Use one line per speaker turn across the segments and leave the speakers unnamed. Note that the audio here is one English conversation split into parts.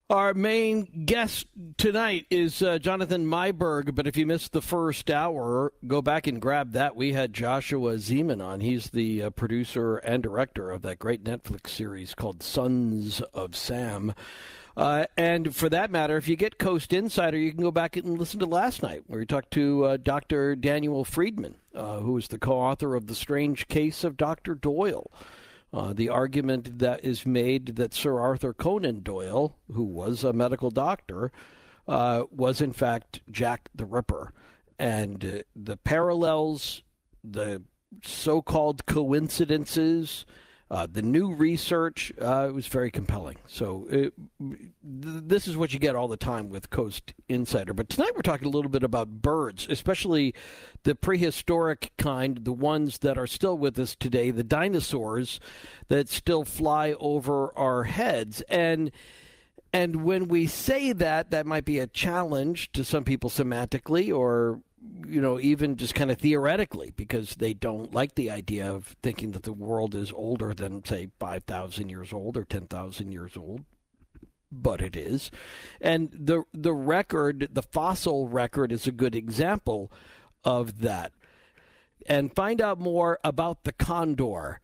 Our main guest tonight is Jonathan Myberg, but if you missed the first hour, go back and grab that. We had Joshua Zeman on. He's the producer and director of that great Netflix series called Sons of Sam. And for that matter, if you get Coast Insider, you can go back and listen to last night, where we talked to Dr. Daniel Friedman, who is the co-author of The Strange Case of Dr. Doyle. The argument that is made that Sir Arthur Conan Doyle, who was a medical doctor, was in fact Jack the Ripper. And the parallels, the so-called coincidences, the new research, it was very compelling. So this is what you get all the time with Coast Insider. But tonight we're talking a little bit about birds, especially the prehistoric kind, the ones that are still with us today, the dinosaurs that still fly over our heads. And when we say that, that might be a challenge to some people semantically or even just kind of theoretically, because they don't like the idea of thinking that the world is older than, say, 5,000 years old or 10,000 years old. But it is. And the record, the fossil record, is a good example of that. And find out more about the condor.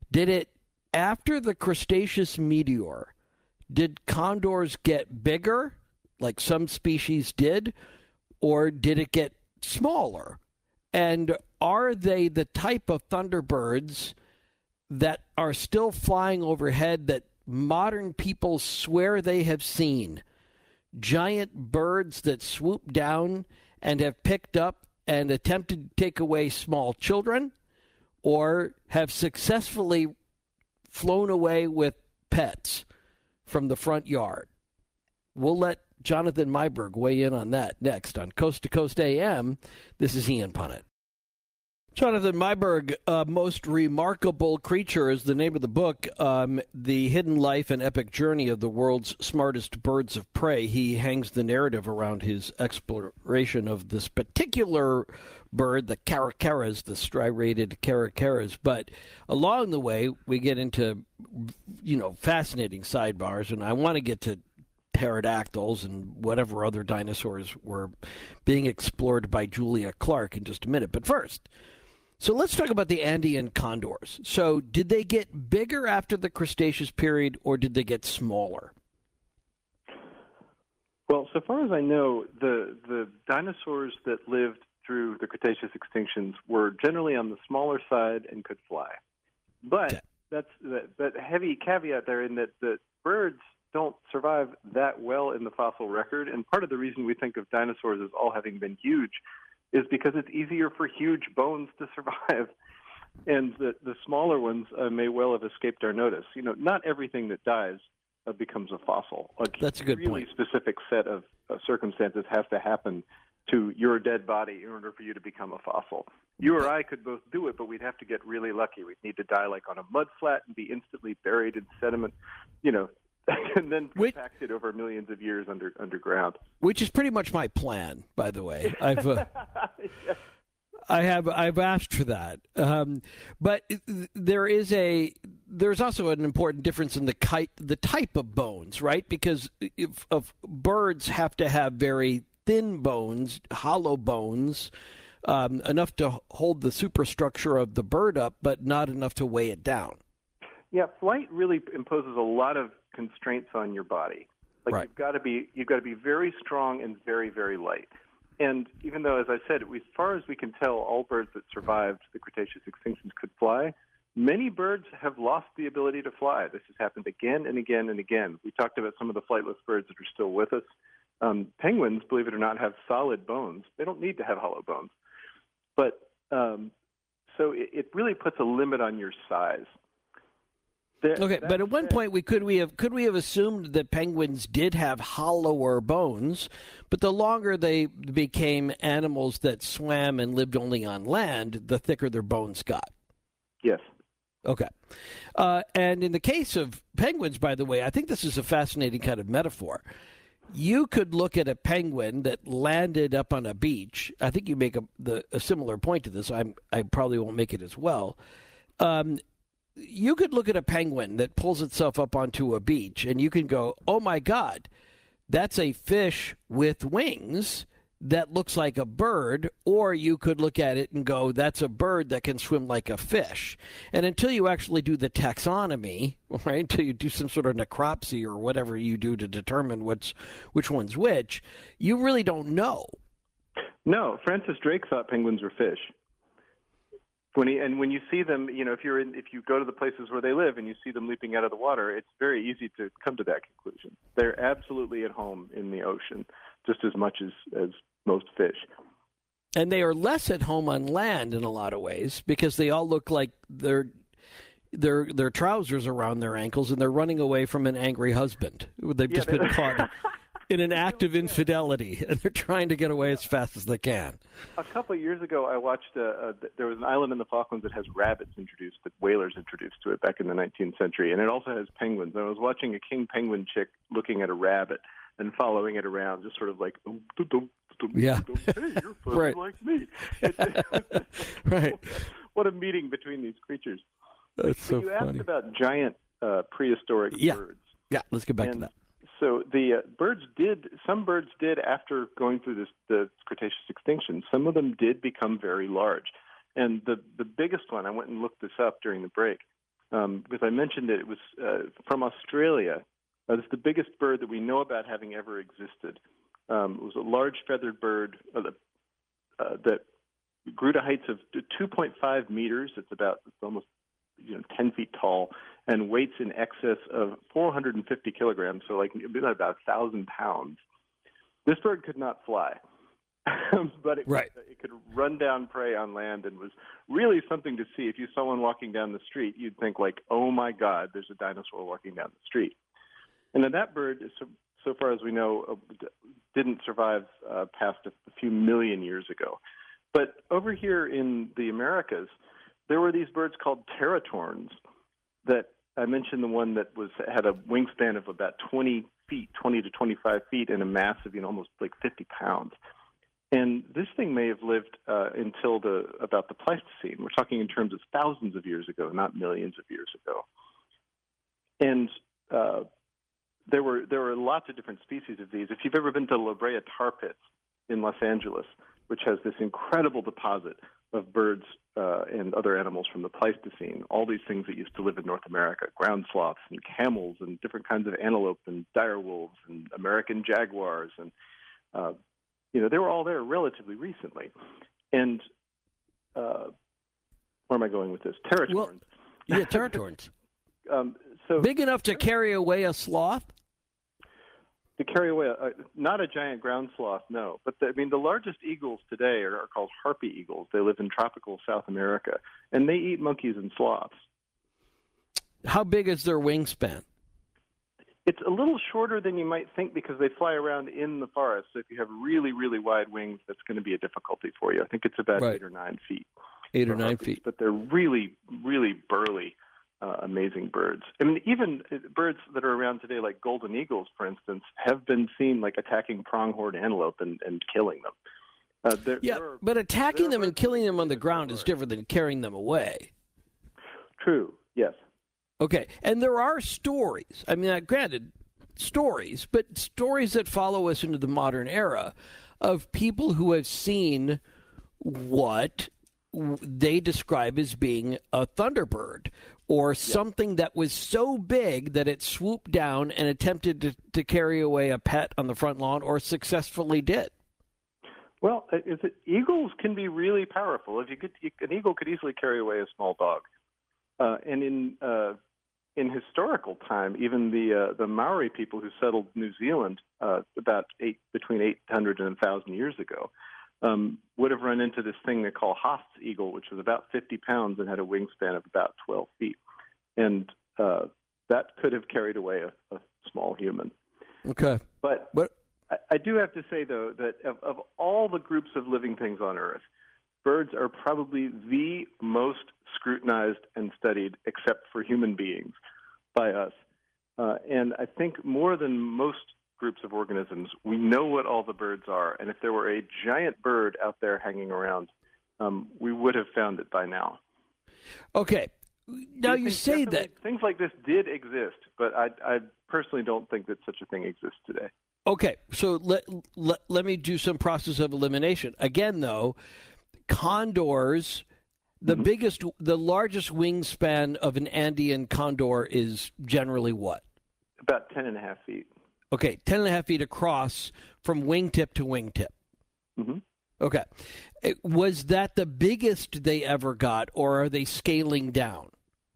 After the Cretaceous meteor, did condors get bigger, like some species did, or did it get smaller? And are they the type of thunderbirds that are still flying overhead that modern people swear they have seen? Giant birds that swoop down and have picked up and attempted to take away small children, or have successfully flown away with pets from the front yard? We'll let Jonathan Myberg weigh in on that next on Coast to Coast AM. This is Ian Punnett. Jonathan Myberg, Most Remarkable Creature is the name of the book, The Hidden Life and Epic Journey of the World's Smartest Birds of Prey. He hangs the narrative around his exploration of this particular bird, the caracaras, the striated caracaras. But along the way, we get into, fascinating sidebars, and I want to get to pterodactyls and whatever other dinosaurs were being explored by Julia Clark in just a minute. But first, so let's talk about the Andean condors. So did they get bigger after the Cretaceous period, or did they get smaller?
Well, so far as I know, the dinosaurs that lived through the Cretaceous extinctions were generally on the smaller side and could fly. But
Okay.
that's that heavy caveat there, in that the birds don't survive that well in the fossil record. And part of the reason we think of dinosaurs as all having been huge is because it's easier for huge bones to survive. And the smaller ones may well have escaped our notice. Not everything that dies becomes a fossil.
That's a good
really
point.
Specific set of circumstances has to happen to your dead body in order for you to become a fossil. You or I could both do it, but we'd have to get really lucky. We'd need to die like on a mud flat and be instantly buried in sediment, and then compacted over millions of years underground.
Which is pretty much my plan, by the way.
Yes.
I've asked for that, but there's also an important difference in the type of bones, right? Because if birds have to have very thin bones, hollow bones, enough to hold the superstructure of the bird up, but not enough to weigh it down.
Yeah, flight really imposes a lot of constraints on your body.
Right.
You've got to be very strong and very, very light. And even though, as I said, as far as we can tell, all birds that survived the Cretaceous extinctions could fly, many birds have lost the ability to fly. This has happened again and again and again. We talked about some of the flightless birds that are still with us. Penguins, believe it or not, have solid bones. They don't need to have hollow bones. But so it really puts a limit on your size.
Okay, but at one point could we have assumed that penguins did have hollower bones, but the longer they became animals that swam and lived only on land, the thicker their bones got.
Yes.
Okay. And in the case of penguins, by the way, I think this is a fascinating kind of metaphor. You could look at a penguin that landed up on a beach. I think you make a similar point to this. I probably won't make it as well. You could look at a penguin that pulls itself up onto a beach, and you can go, oh, my God, that's a fish with wings that looks like a bird, or you could look at it and go, that's a bird that can swim like a fish. And until you actually do the taxonomy, right, until you do some sort of necropsy or whatever you do to determine which one's which, you really don't know.
No, Francis Drake thought penguins were fish. When you see them, if you go to the places where they live and you see them leaping out of the water, it's very easy to come to that conclusion. They're absolutely at home in the ocean, just as much as most fish.
And they are less at home on land in a lot of ways because they all look like their trousers around their ankles and they're running away from an angry husband. They've just been caught in an act of infidelity, and they're trying to get away as fast as they can.
A couple of years ago, I watched, there was an island in the Falklands that has rabbits introduced, that whalers introduced to it back in the 19th century, and it also has penguins. And I was watching a king penguin chick looking at a rabbit and following it around, just sort of like,
yeah.
Hey, you're fuzzy
right.
like me.
Right.
What a meeting between these creatures.
That's so
you
funny.
asked about giant prehistoric birds.
Yeah, let's get back to that.
So some birds did, after going through the Cretaceous extinction, some of them did become very large. And the biggest one, I went and looked this up during the break, because I mentioned it was from Australia. It's the biggest bird that we know about having ever existed. It was a large feathered bird that grew to heights of 2.5 meters. It's almost 10 feet tall, and weights in excess of 450 kilograms, so like about 1,000 pounds. This bird could not fly, but it could run down prey on land and was really something to see. If you saw one walking down the street, you'd think like, oh my God, there's a dinosaur walking down the street. And then that bird, so far as we know, didn't survive past a few million years ago. But over here in the Americas, there were these birds called teratorns that I mentioned, the one that had a wingspan of about 20 to 25 feet, and a mass of almost like 50 pounds. And this thing may have lived until about the Pleistocene. We're talking in terms of thousands of years ago, not millions of years ago. And there were lots of different species of these. If you've ever been to La Brea Tar Pits in Los Angeles, which has this incredible deposit of birds and other animals from the Pleistocene, all these things that used to live in North America, ground sloths and camels and different kinds of antelope and dire wolves and American jaguars, and they were all there relatively recently. And where am I going with this? Teratorns.
Well, yeah, teratorns.
So
big enough to carry away a sloth?
To carry away, not a giant ground sloth, no. But the largest eagles today are called harpy eagles. They live in tropical South America, and they eat monkeys and sloths.
How big is their wingspan?
It's a little shorter than you might think because they fly around in the forest. So if you have really, really wide wings, that's going to be a difficulty for you. I think it's about 8 or 9 feet.
8 or 9 feet.
But they're really, really burly. Amazing birds. Even birds that are around today, like golden eagles, for instance, have been seen like attacking pronghorn antelope and killing them.
But attacking them and killing them on the ground is different than carrying them away.
True, yes.
Okay, and there are stories. Granted, stories, but stories that follow us into the modern era of people who have seen what they describe as being a thunderbird, or something that was so big that it swooped down and attempted to carry away a pet on the front lawn, or successfully did.
Well, eagles can be really powerful. An eagle could easily carry away a small dog. And in historical time, even the Maori people who settled New Zealand between 800 and 1,000 years ago would have run into this thing they call Haast's eagle, which was about 50 pounds and had a wingspan of about 12 feet. And that could have carried away a small human.
Okay.
But I do have to say, though, that of all the groups of living things on Earth, birds are probably the most scrutinized and studied, except for human beings, by us. And I think more than most groups of organisms, we know what all the birds are. And if there were a giant bird out there hanging around, we would have found it by now.
Okay. Now you say that.
Things like this did exist, but I personally don't think that such a thing exists today.
Okay, so let me do some process of elimination. Again, though, condors, the largest wingspan of an Andean condor is generally what?
About 10.5 feet.
Okay, 10.5 feet across from wingtip to wingtip.
Mm-hmm.
Okay. Was that the biggest they ever got, or are they scaling down?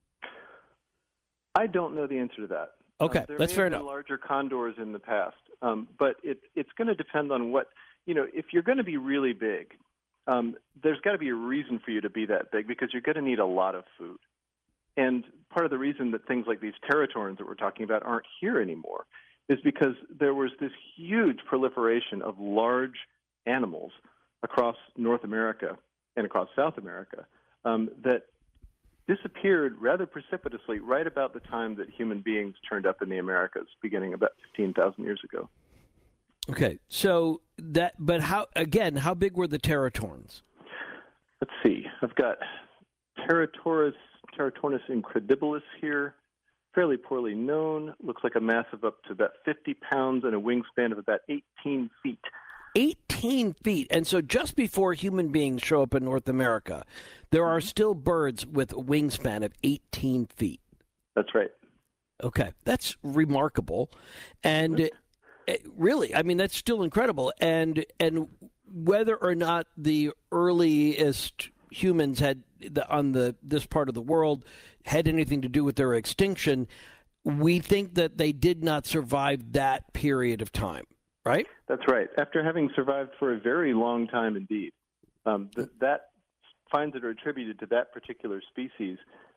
I don't know the answer to that.
Okay, that's fair enough.
There may have been larger condors in the past, but it's going to depend on what, if you're going to be really big, there's got to be a reason for you to be that big because you're going to need a lot of food. And part of the reason that things like these teratorns that we're talking about aren't here anymore is because there was this huge proliferation of large animals across North America and across South America that disappeared rather precipitously right about the time that human beings turned up in the Americas, beginning about 15,000 years ago.
Okay, so but how big were the teratorns?
Let's see. I've got Teratornis incredibilis here, fairly poorly known. Looks like a mass of up to about 50 pounds and a wingspan of about 18 feet.
18 feet. And so just before human beings show up in North America, there are still birds with a wingspan of 18 feet.
That's right.
Okay, that's remarkable. And really, I mean, that's still incredible. And whether or not the earliest humans had this part of the world had anything to do with their extinction, we think that they did not survive that period of time, right?
That's right. After having survived for a very long time indeed, that finds that are attributed to that particular species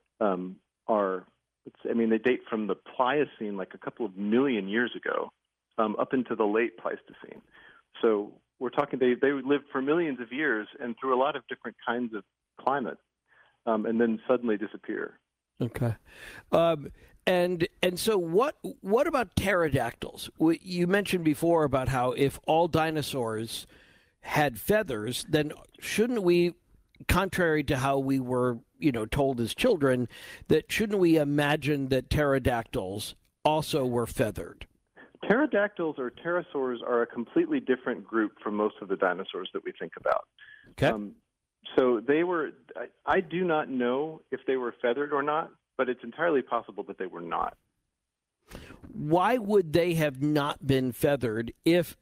they date from the Pliocene, like a couple of million years ago, up into the late Pleistocene. So we're talking, they lived for millions of years and through a lot of different kinds of climate, and then suddenly disappear.
Okay. And so what about pterodactyls? You mentioned before about how if all dinosaurs had feathers, then shouldn't we, contrary to how we were, told as children, that shouldn't we imagine that pterodactyls also were feathered?
Pterodactyls or pterosaurs are a completely different group from most of the dinosaurs that we think about.
Okay.
So they were, I do not know if they were feathered or not, but it's entirely possible that they were not.
Why would they have not been feathered if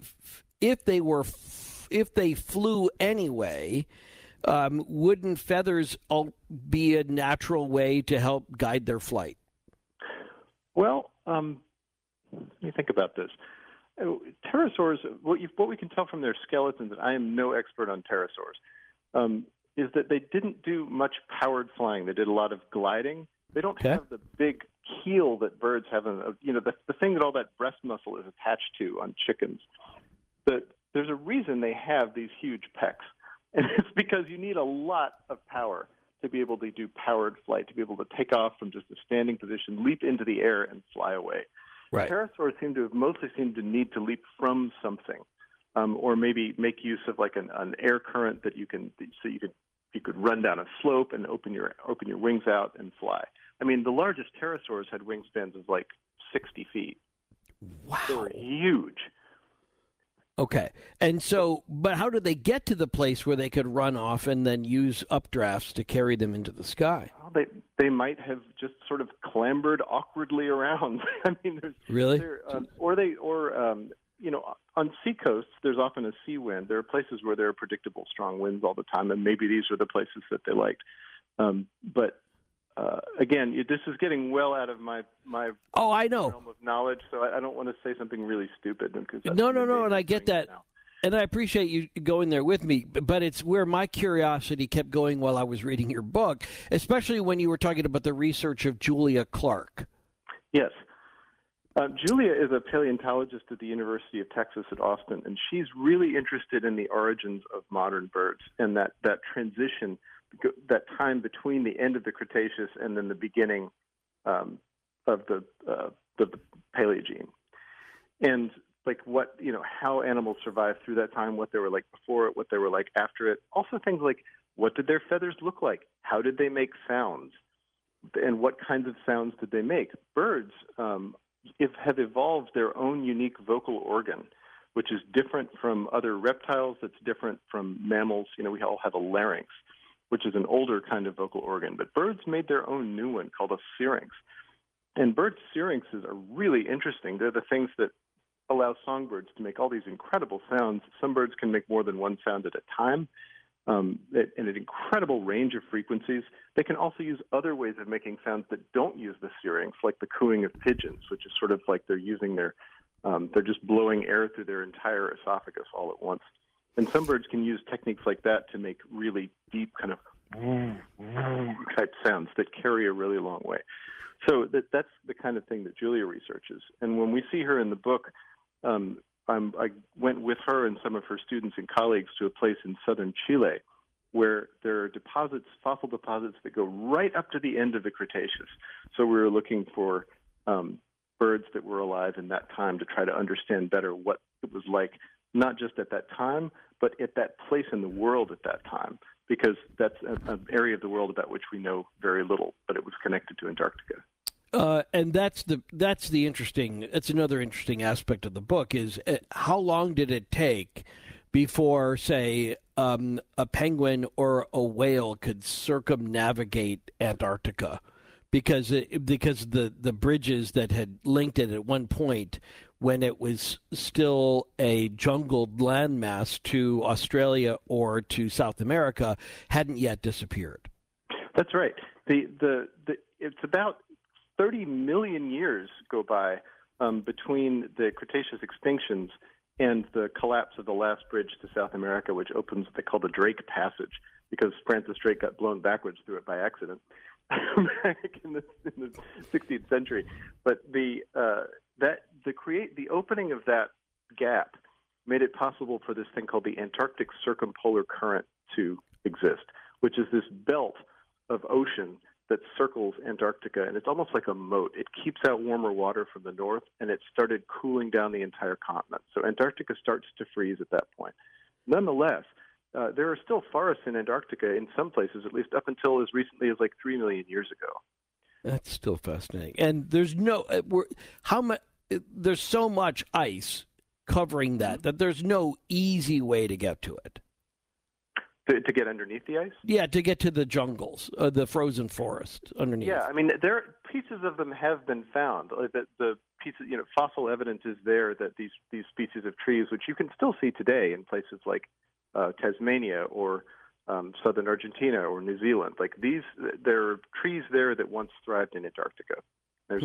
they flew anyway? Wouldn't feathers be a natural way to help guide their flight?
Well, let me think about this. Pterosaurs, what we can tell from their skeletons, and I am no expert on pterosaurs, is that they didn't do much powered flying. They did a lot of gliding. They don't have the big keel that birds have, the thing that all that breast muscle is attached to on chickens. There's a reason they have these huge pecs, and it's because you need a lot of power to be able to do powered flight, to be able to take off from just a standing position, leap into the air, and fly away.
Right.
Pterosaurs mostly seem to need to leap from something, or maybe make use of like an air current that you could run down a slope and open your wings out and fly. I mean, the largest pterosaurs had wingspans of like 60 feet.
Wow.
They were huge.
Okay. And so, but how did they get to the place where they could run off and then use updrafts to carry them into the sky?
Well, they might have just sort of clambered awkwardly around. I mean,
really?
On sea coasts, there's often a sea wind. There are places where there are predictable strong winds all the time, and maybe these are the places that they liked. Again, this is getting well out of my
I know.
realm of knowledge, so I don't want to say something really stupid.
No, and I get that. Now. And I appreciate you going there with me, but it's where my curiosity kept going while I was reading your book, especially when you were talking about the research of Julia Clark.
Yes. Julia is a paleontologist at the University of Texas at Austin, and she's really interested in the origins of modern birds and that transition, that time between the end of the Cretaceous and then the beginning of the Paleogene. And like how animals survived through that time, what they were like before it, what they were like after it. Also things like, what did their feathers look like? How did they make sounds? and what kinds of sounds did they make? Birds have evolved their own unique vocal organ, which is different from other reptiles, that's different from mammals. You know, we all have a larynx, which is an older kind of vocal organ, but birds made their own new one called a syrinx. And birds' syrinxes are really interesting. They're the things that allow songbirds to make all these incredible sounds. Some birds can make more than one sound at a time, in an incredible range of frequencies. They can also use other ways of making sounds that don't use the syrinx, like the cooing of pigeons, which is sort of like they're using they're just blowing air through their entire esophagus all at once. And some birds can use techniques like that to make really deep kind of type sounds that carry a really long way. So that's the kind of thing that Julia researches. And when we see her in the book, I went with her and some of her students and colleagues to a place in southern Chile where there are deposits, fossil deposits that go right up to the end of the Cretaceous. So we were looking for birds that were alive in that time to try to understand better what it was like, not just at that time, but at that place in the world at that time, because that's an area of the world about which we know very little, but it was connected to Antarctica.
And that's another interesting aspect of the book is how long did it take before, say, a penguin or a whale could circumnavigate Antarctica, because the bridges that had linked it at one point when it was still a jungled landmass to Australia or to South America hadn't yet disappeared.
That's right. It's about 30 million years go by between the Cretaceous extinctions and the collapse of the last bridge to South America, which opens what they call the Drake Passage, because Francis Drake got blown backwards through it by accident back in the 16th century. But the opening of that gap made it possible for this thing called the Antarctic Circumpolar Current to exist, which is this belt of ocean that circles Antarctica, and it's almost like a moat. It keeps out warmer water from the north, and it started cooling down the entire continent. So Antarctica starts to freeze at that point. Nonetheless, there are still forests in Antarctica in some places, at least up until as recently as like 3 million years ago.
That's still fascinating. And there's there's so much ice covering that there's no easy way to get to it.
To get underneath the ice?
Yeah, to get to the jungles, the frozen forest underneath.
Yeah, I mean, pieces of them have been found. The pieces, fossil evidence is there that these species of trees, which you can still see today in places like Tasmania or southern Argentina or New Zealand, there are trees there that once thrived in Antarctica. There's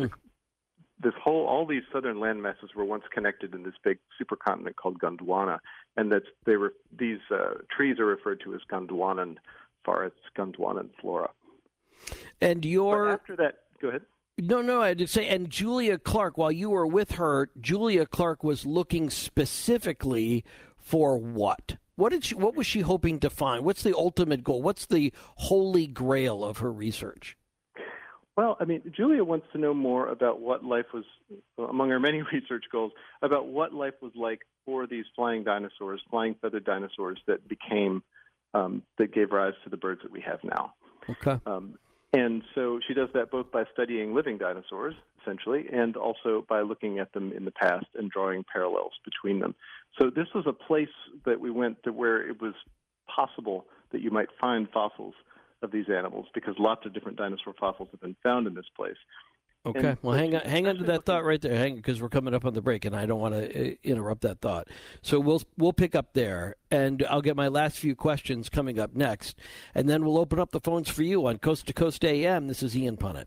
all these southern land masses were once connected in this big supercontinent called Gondwana, and these trees are referred to as Gondwanan forests, Gondwanan flora.
And
but after that, go ahead.
No, I did say, and Julia Clark, while you were with her, Julia Clark was looking specifically for what? What was she hoping to find? What's the ultimate goal? What's the holy grail of her research?
Well, I mean, Julia wants to know more about what life was, among her many research goals, about what life was like for these flying feathered dinosaurs that that gave rise to the birds that we have now.
Okay.
And so she does that both by studying living dinosaurs, essentially, and also by looking at them in the past and drawing parallels between them. So this was a place that we went to where it was possible that you might find fossils of these animals, because lots of different dinosaur fossils have been found in this place.
Okay, well, hang on to that thought right there, because we're coming up on the break, and I don't want to interrupt that thought. So we'll pick up there, and I'll get my last few questions coming up next, and then we'll open up the phones for you on Coast to Coast AM. This is Ian Punnett.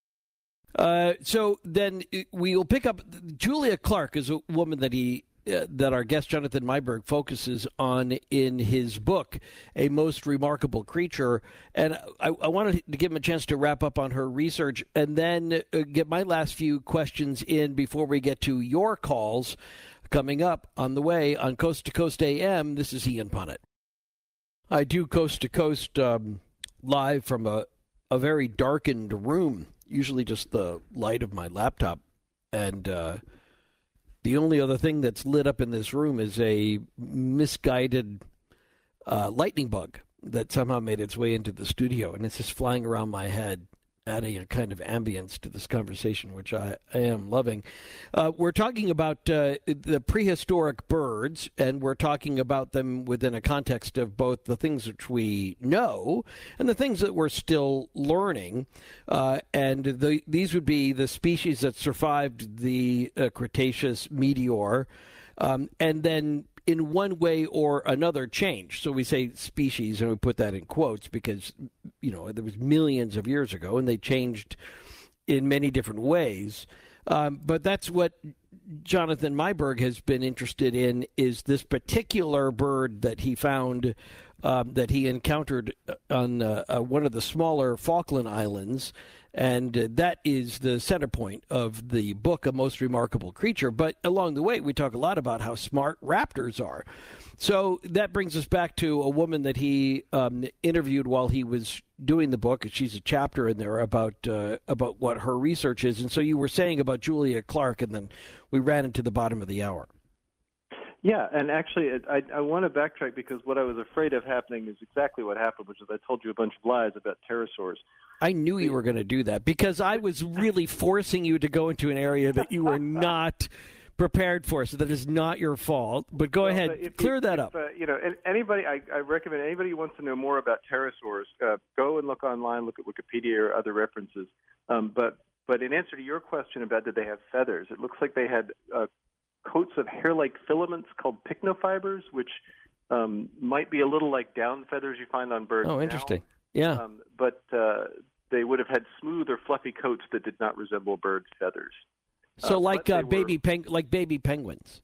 So then we will pick up. Julia Clark is a woman that our guest Jonathan Meiberg focuses on in his book, A Most Remarkable Creature. And I wanted to give him a chance to wrap up on her research and then get my last few questions in before we get to your calls coming up on the way on Coast to Coast AM. This is Ian Punnett. I do Coast to Coast live from a very darkened room, usually just the light of my laptop. And the only other thing that's lit up in this room is a misguided lightning bug that somehow made its way into the studio, and it's just flying around my head adding a kind of ambience to this conversation, which I am loving. We're talking about the prehistoric birds, and we're talking about them within a context of both the things which we know and the things that we're still learning. These would be the species that survived the Cretaceous meteor, and then in one way or another change. So we say species, and we put that in quotes because, there was millions of years ago, and they changed in many different ways. But that's what Jonathan Meiberg has been interested in, is this particular bird that he found, that he encountered on one of the smaller Falkland Islands. And that is the center point of the book, A Most Remarkable Creature. But along the way, we talk a lot about how smart raptors are. So that brings us back to a woman that he interviewed while he was doing the book. She's a chapter in there about what her research is. And so you were saying about Julia Clark, and then we ran into the bottom of the hour.
Yeah, and actually, I want to backtrack because what I was afraid of happening is exactly what happened, which is I told you a bunch of lies about pterosaurs.
I knew you were going to do that because I was really forcing you to go into an area that you were not prepared for, so that is not your fault. But go ahead, clear that up.
Anybody, I recommend anybody who wants to know more about pterosaurs, go and look online, look at Wikipedia or other references. But in answer to your question about did they have feathers, it looks like they had coats of hair-like filaments called pycnofibers, which might be a little like down feathers you find on birds.
Oh, interesting. Yeah.
But they would have had smooth or fluffy coats that did not resemble birds' feathers.
So like baby penguins.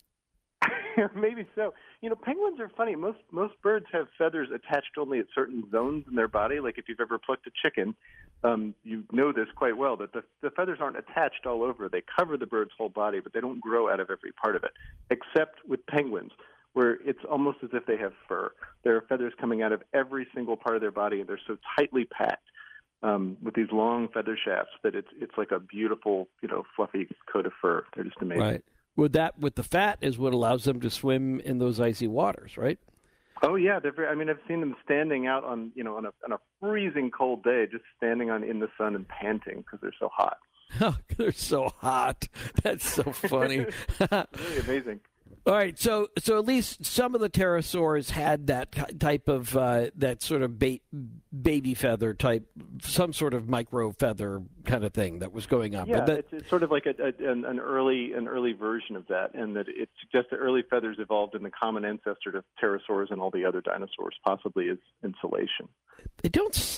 Maybe so. Penguins are funny. Most birds have feathers attached only at certain zones in their body. Like if you've ever plucked a chicken, you know this quite well, that the feathers aren't attached all over. They cover the bird's whole body, but they don't grow out of every part of it, except with penguins, where it's almost as if they have fur. There are feathers coming out of every single part of their body, and they're so tightly packed with these long feather shafts that it's like a beautiful, fluffy coat of fur. They're just amazing.
Right. With the fat is what allows them to swim in those icy waters, right?
Oh yeah, I've seen them standing out on a freezing cold day, just standing in the sun and panting because they're so hot.
Oh, they're so hot. That's so funny.
Really amazing.
All right, so at least some of the pterosaurs had that type of that sort of baby feather type, some sort of micro feather kind of thing that was going on.
Yeah, it's sort of like an early version of that, and that it suggests that early feathers evolved in the common ancestor to pterosaurs and all the other dinosaurs, possibly as insulation.
It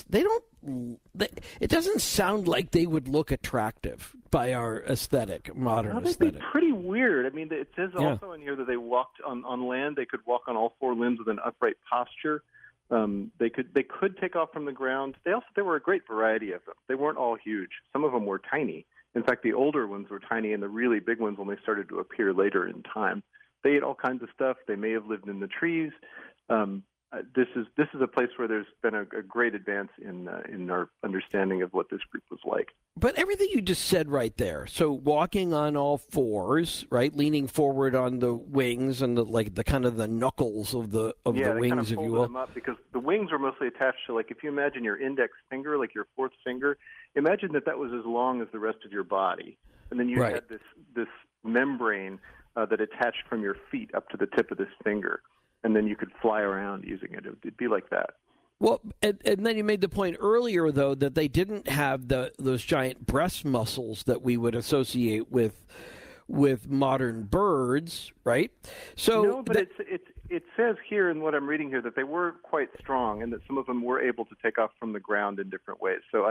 doesn't sound like they would look attractive by our modern aesthetic.
They'd be pretty weird. I mean, it says also in here that they walked on land. They could walk on all four limbs with an upright posture. They could take off from the ground. There were a great variety of them. They weren't all huge. Some of them were tiny. In fact, the older ones were tiny, and the really big ones only started to appear later in time. They ate all kinds of stuff. They may have lived in the trees. This is a place where there's been a great advance in our understanding of what this group was like.
But everything you just said right there, so walking on all fours, right, leaning forward on the wings and the kind of the knuckles of the wings,
kind of
if you
folded
will.
them up because the wings were mostly attached to, like, if you imagine your index finger, like your fourth finger, imagine that was as long as the rest of your body, and then you had this membrane that attached from your feet up to the tip of this finger. And then you could fly around using it. It'd be like that.
Well, and then you made the point earlier, though, that they didn't have those giant breast muscles that we would associate with modern birds, right? So
no, but it says here in what I'm reading here that they were quite strong and that some of them were able to take off from the ground in different ways. So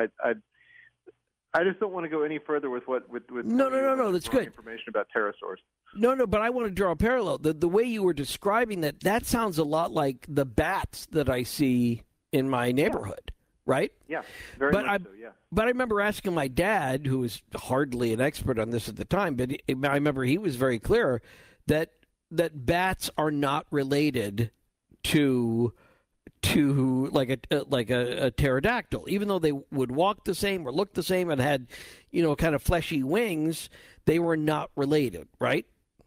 I just don't want to go any further with
No. That's good.
Information about pterosaurs.
No, but I want to draw a parallel. The way you were describing that sounds a lot like the bats that I see in my neighborhood, right?
Yeah, very much so, yeah.
But I remember asking my dad, who was hardly an expert on this at the time, but I remember he was very clear that bats are not related to like a pterodactyl, even though they would walk the same or look the same and had, kind of fleshy wings. They were not related, right?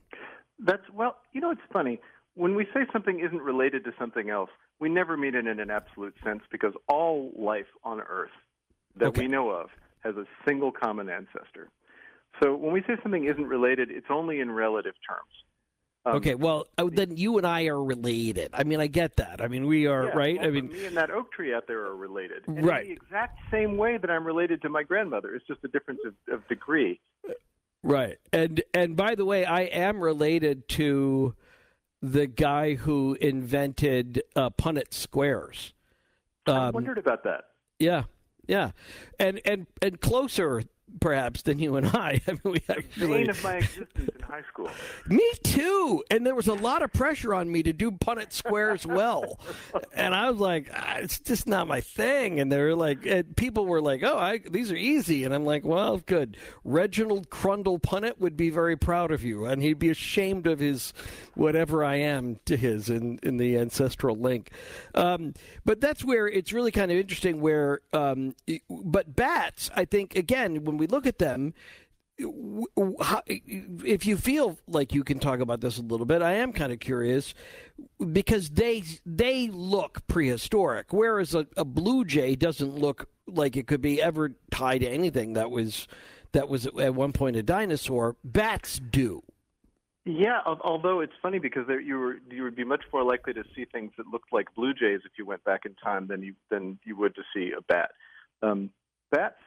It's funny. When we say something isn't related to something else, we never mean it in an absolute sense because all life on Earth that we know of has a single common ancestor. So when we say something isn't related, it's only in relative terms.
Okay, well, then you and I are related. I mean, I get that. I mean, we are,
yeah,
right?
Well,
I mean,
me and that oak tree out there are related. And
right.
in the exact same way that I'm related to my grandmother. It's just a difference of degree.
Right. And by the way, I am related to the guy who invented Punnett squares.
I wondered about that.
Yeah. Yeah. And closer perhaps than you and I. I mean, we actually.
The bane of my existence in high school.
Me too. And there was a lot of pressure on me to do Punnett squares well, and I was like, it's just not my thing. And they were like, and people were like, oh, these are easy, and I'm like, well, good. Reginald Crundle Punnett would be very proud of you, and he'd be ashamed of his whatever I am to his in the ancestral link. But that's where it's really kind of interesting. Where, but bats, I think, again, when we look at them, if you feel like you can talk about this a little bit, I am kind of curious because they look prehistoric, whereas a blue jay doesn't look like it could be ever tied to anything that was at one point a dinosaur. Bats do.
Yeah, although it's funny because you would be much more likely to see things that looked like blue jays if you went back in time than you would to see a bat. Bats,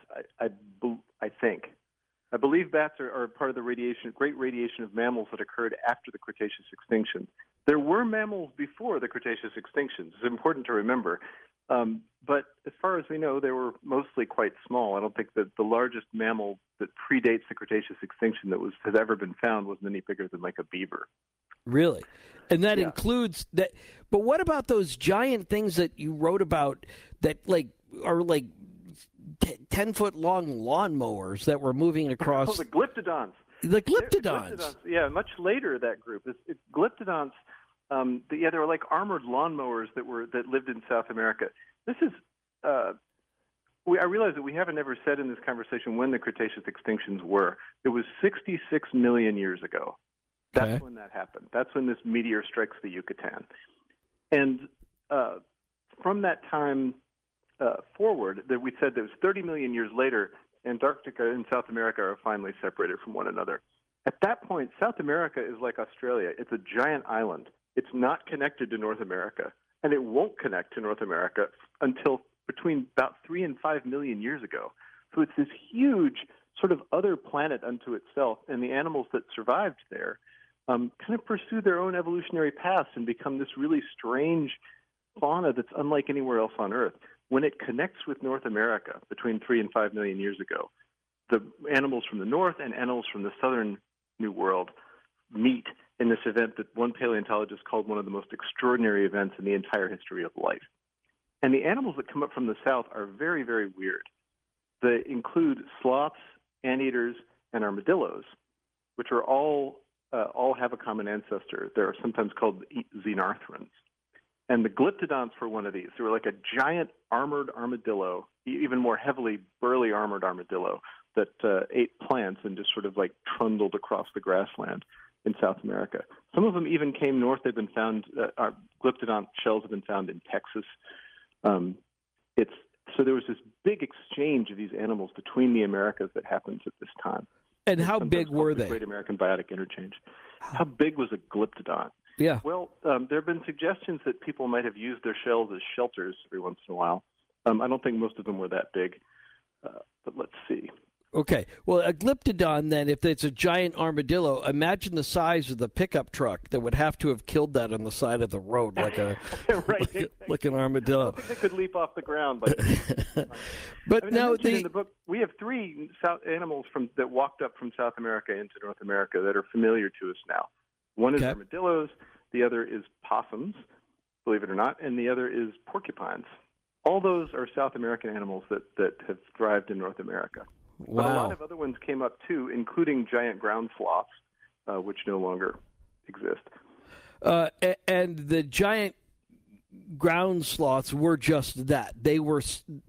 I believe bats are part of the great radiation of mammals that occurred after the Cretaceous extinction. There were mammals before the Cretaceous extinction. It's important to remember. But as far as we know, they were mostly quite small. I don't think that the largest mammal that predates the Cretaceous extinction that has ever been found was any bigger than like a beaver.
Really? And that includes that. But what about those giant things that you wrote about that are 10-foot long lawnmowers that were moving across?
Oh, the glyptodons.
The glyptodons.
Yeah, much later that group. Glyptodons. They were like armored lawnmowers that lived in South America. This is. I realize that we haven't ever said in this conversation when the Cretaceous extinctions were. It was 66 million years ago. That's when that happened. That's when this meteor strikes the Yucatan. And from that time forward, that we said that was 30 million years later, Antarctica and South America are finally separated from one another. At that point, South America is like Australia. It's a giant island. It's not connected to North America, and it won't connect to North America until between about 3 and 5 million years ago. So it's this huge sort of other planet unto itself, and the animals that survived there kind of pursue their own evolutionary paths and become this really strange fauna that's unlike anywhere else on Earth. When it connects with North America between 3 and 5 million years ago, the animals from the north and animals from the southern New World meet in this event that one paleontologist called one of the most extraordinary events in the entire history of life. And the animals that come up from the south are very, very weird. They include sloths, anteaters, and armadillos, which are all have a common ancestor. They're sometimes called xenarthrans. And the glyptodons were one of these. They were like a giant armored armadillo, even more heavily burly armored armadillo that ate plants and just sort of like trundled across the grassland in South America. Some of them even came north. They've been found, glyptodon shells have been found in Texas. So there was this big exchange of these animals between the Americas that happens at this time.
And how big were they?
Great American Biotic Interchange. How big was a glyptodon?
Yeah.
Well, there have been suggestions that people might have used their shells as shelters every once in a while. I don't think most of them were that big, but let's see.
Okay. Well, a glyptodon, then, if it's a giant armadillo, imagine the size of the pickup truck that would have to have killed that on the side of the road like a like an armadillo.
I think they could leap off the ground.
But now
in the book, we have 3 animals that walked up from South America into North America that are familiar to us now. One is armadillos, the other is possums, believe it or not, and the other is porcupines. All those are South American animals that have thrived in North America.
Wow.
But a lot of other ones came up too, including giant ground sloths, which no longer exist.
And the giant ground sloths were just that. They were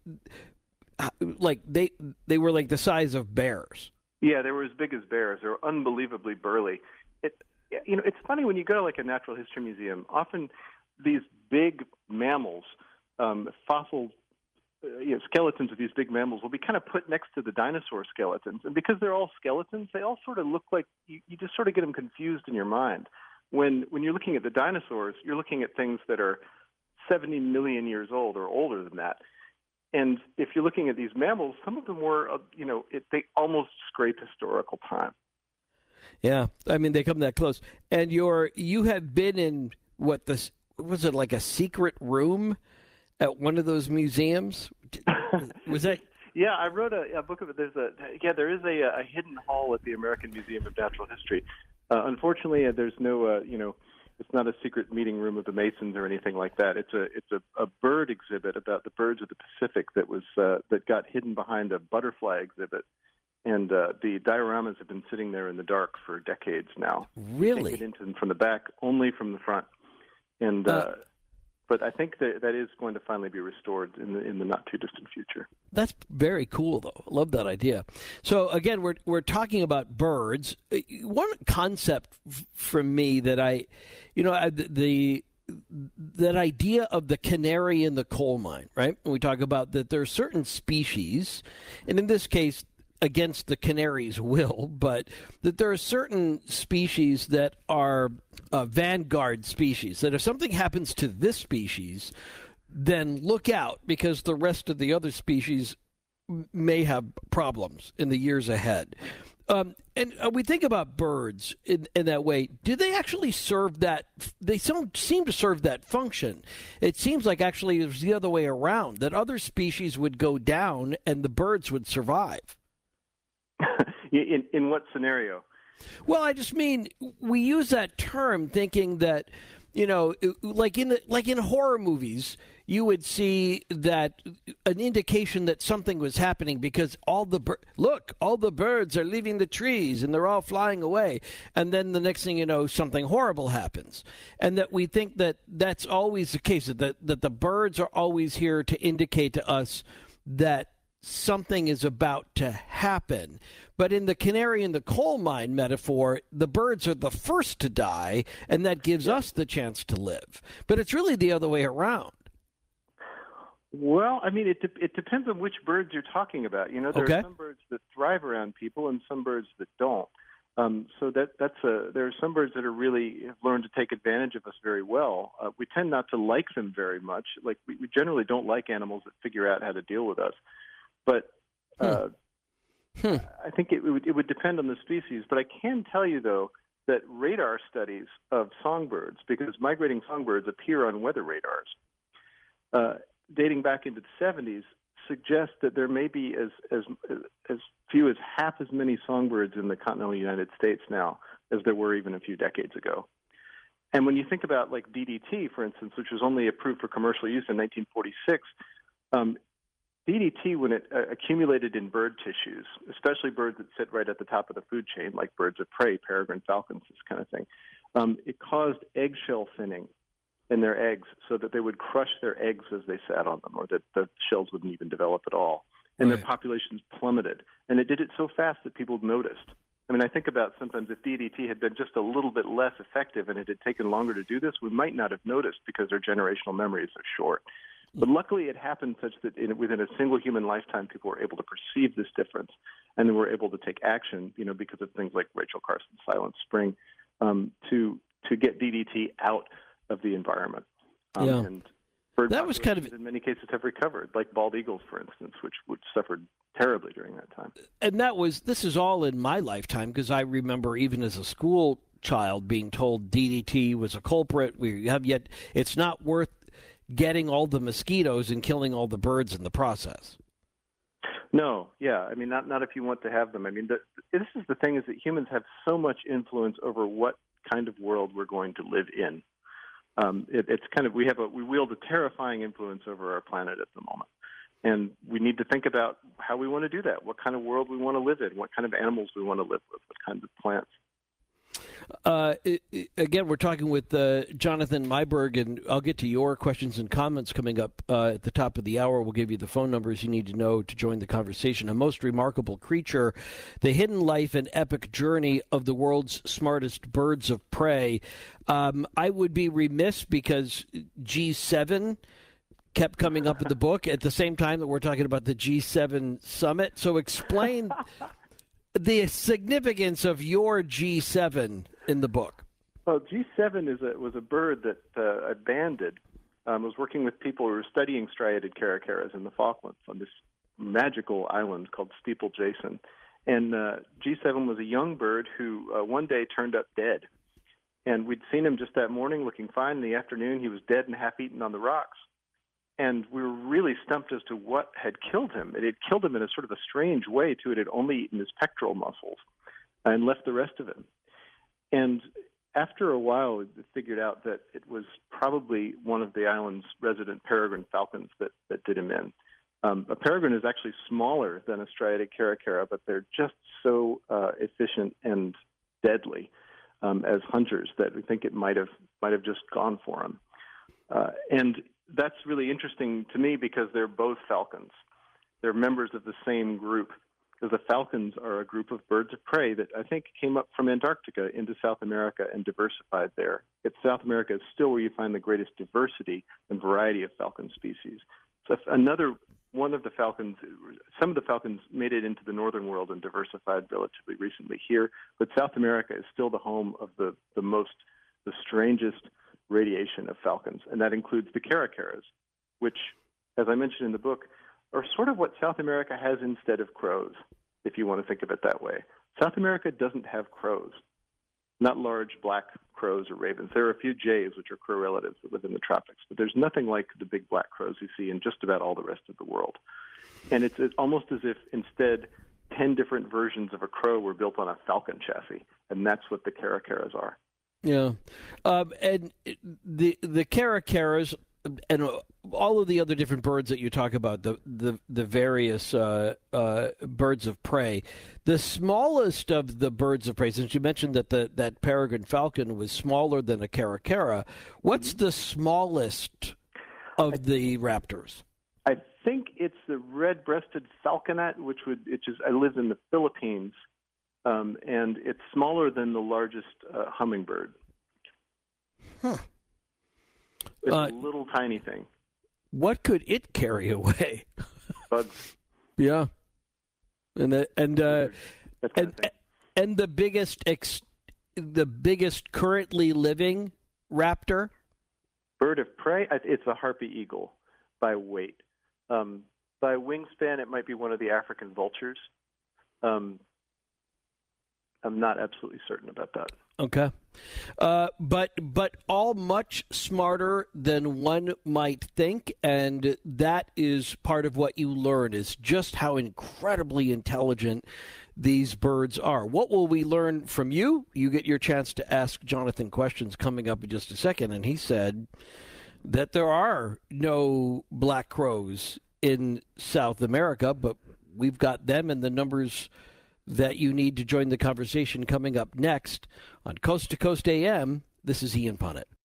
they were like the size of bears.
Yeah, they were as big as bears. They were unbelievably burly. It's funny when you go to like a natural history museum. Often these big mammals, fossil skeletons of these big mammals will be kind of put next to the dinosaur skeletons. And because they're all skeletons, they all sort of look like you just sort of get them confused in your mind. When you're looking at the dinosaurs, you're looking at things that are 70 million years old or older than that. And if you're looking at these mammals, some of them were, they almost scrape historical time.
Yeah, I mean, they come that close. And you have been in, was it like a secret room at one of those museums? Was that?
Yeah, I wrote a book of it. There is a hidden hall at the American Museum of Natural History. Unfortunately, there's no, it's not a secret meeting room of the Masons or anything like that. It's a bird exhibit about the birds of the Pacific that got hidden behind a butterfly exhibit, and the dioramas have been sitting there in the dark for decades now.
Really?
You can't get into them from the back, only from the front, and. But I think that is going to finally be restored in the not too distant future. That's
very cool, though. I love that idea. So again, we're talking about birds. One concept from me that that idea of the canary in the coal mine, right? When we talk about that there are certain species, and in this case, against the canary's will, but that there are certain species that are vanguard species, that if something happens to this species, then look out, because the rest of the other species may have problems in the years ahead. And we think about birds in that way. Do they actually serve that? They seem to serve that function. It seems like actually it was the other way around, that other species would go down and the birds would survive.
In what scenario?
Well, I just mean we use that term thinking that, like in horror movies, you would see that an indication that something was happening because all the birds are leaving the trees and they're all flying away, and then the next thing you know, something horrible happens, and that we think that that's always the case, that the birds are always here to indicate to us that something is about to happen. But in the canary in the coal mine metaphor, the birds are the first to die, and that gives us the chance to live. But it's really the other way around.
Well, I mean, it depends on which birds you're talking about. There are some birds that thrive around people and some birds that don't. So there are some birds that are really have learned to take advantage of us very well. We tend not to like them very much. Like we generally don't like animals that figure out how to deal with us. But I think it would depend on the species. But I can tell you, though, that radar studies of songbirds, because migrating songbirds appear on weather radars, dating back into the 70s, suggest that there may be as few as half as many songbirds in the continental United States now as there were even a few decades ago. And when you think about like DDT, for instance, which was only approved for commercial use in 1946, DDT, when it accumulated in bird tissues, especially birds that sit right at the top of the food chain, like birds of prey, peregrine falcons, this kind of thing, it caused eggshell thinning in their eggs so that they would crush their eggs as they sat on them, or that the shells wouldn't even develop at all. And their populations plummeted. And it did it so fast that people noticed. I mean, I think about sometimes if DDT had been just a little bit less effective and it had taken longer to do this, we might not have noticed because our generational memories are short. But luckily, it happened such that within a single human lifetime, people were able to perceive this difference, and they were able to take action, because of things like Rachel Carson's Silent Spring, to get DDT out of the environment. And bird
that was kind of,
in many cases, have recovered, like bald eagles, for instance, which suffered terribly during that time.
And this is all in my lifetime, because I remember even as a school child being told DDT was a culprit. It's not worth getting all the mosquitoes and killing all the birds in the process.
No, yeah. I mean, not if you want to have them. I mean, this is the thing, is that humans have so much influence over what kind of world we're going to live in. It's kind of, we wield a terrifying influence over our planet at the moment. And we need to think about how we want to do that, what kind of world we want to live in, what kind of animals we want to live with, what kinds of plants.
Again, we're talking with Jonathan Meiberg, and I'll get to your questions and comments coming up at the top of the hour. We'll give you the phone numbers you need to know to join the conversation. A Most Remarkable Creature, the hidden life and epic journey of the world's smartest birds of prey. I would be remiss, because G7 kept coming up in the book at the same time that we're talking about the G7 summit. So explain the significance of your G7 in the book.
Well, G7 was a bird that I banded. I was working with people who were studying striated caracaras in the Falklands on this magical island called Steeple Jason. And G7 was a young bird who one day turned up dead. And we'd seen him just that morning looking fine. In the afternoon, he was dead and half-eaten on the rocks. And we were really stumped as to what had killed him. It had killed him in a sort of a strange way, too. It had only eaten his pectoral muscles and left the rest of him. And after a while, we figured out that it was probably one of the island's resident peregrine falcons that did him in. A peregrine is actually smaller than a striated caracara, but they're just so efficient and deadly as hunters that we think it might have just gone for him. And that's really interesting to me because they're both falcons. They're members of the same group, because the falcons are a group of birds of prey that I think came up from Antarctica into South America and diversified there. South America is still where you find the greatest diversity and variety of falcon species. So another one of the falcons, some of the falcons made it into the northern world and diversified relatively recently here, but South America is still the home of the strangest radiation of falcons, and that includes the caracaras, which, as I mentioned in the book, are sort of what South America has instead of crows, if you want to think of it that way. South America doesn't have crows, not large black crows or ravens. There are a few jays, which are crow relatives that live in the tropics, but there's nothing like the big black crows you see in just about all the rest of the world. And it's almost as if instead 10 different versions of a crow were built on a falcon chassis, and that's what the caracaras are.
Yeah. And the caracaras and all of the other different birds that you talk about, the various birds of prey, the smallest of the birds of prey, since you mentioned that that peregrine falcon was smaller than a caracara, what's the smallest of the raptors?
I think it's the red-breasted falconet, which lives in the Philippines, and it's smaller than the largest hummingbird.
Huh.
It's a little tiny thing.
What could it carry away?
Bugs.
Yeah. And the biggest currently living raptor?
Bird of prey? It's a harpy eagle by weight. By wingspan, it might be one of the African vultures. I'm not absolutely certain about that.
Okay. But all much smarter than one might think, and that is part of what you learn, is just how incredibly intelligent these birds are. What will we learn from you? You get your chance to ask Jonathan questions coming up in just a second, and he said that there are no black crows in South America, but we've got them in the numbers that you need to join the conversation coming up next on Coast to Coast AM. This is Ian Punnett.